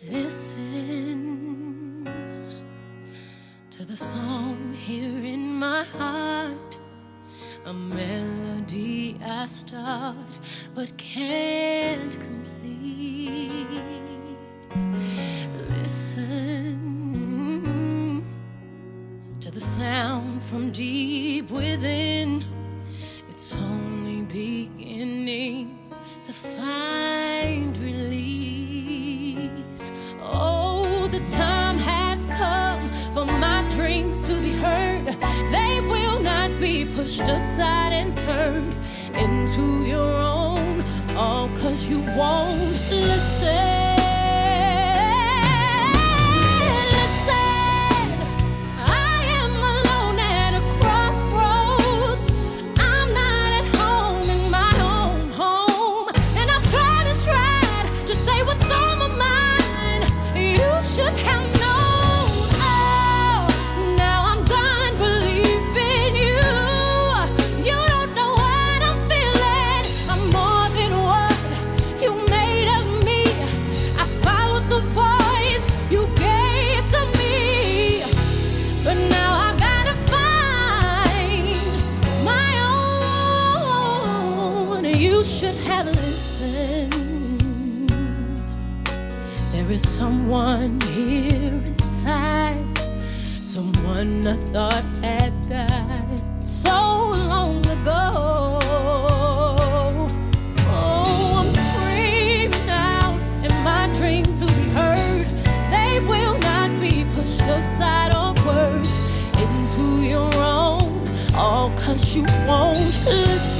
Listen to the song here in my heart, a melody I start but can't complete. Listen to the sound from deep within. It's only beginning to find release. Oh, the time has come for my dreams to be heard. They will not be pushed aside and turned into your own, all 'cause you won't listen. You should have listened. There is someone here inside, someone I thought had died so long ago. Oh, I'm screaming out in my dream to be heard. They will not be pushed aside or words into your own, all 'cause you won't listen.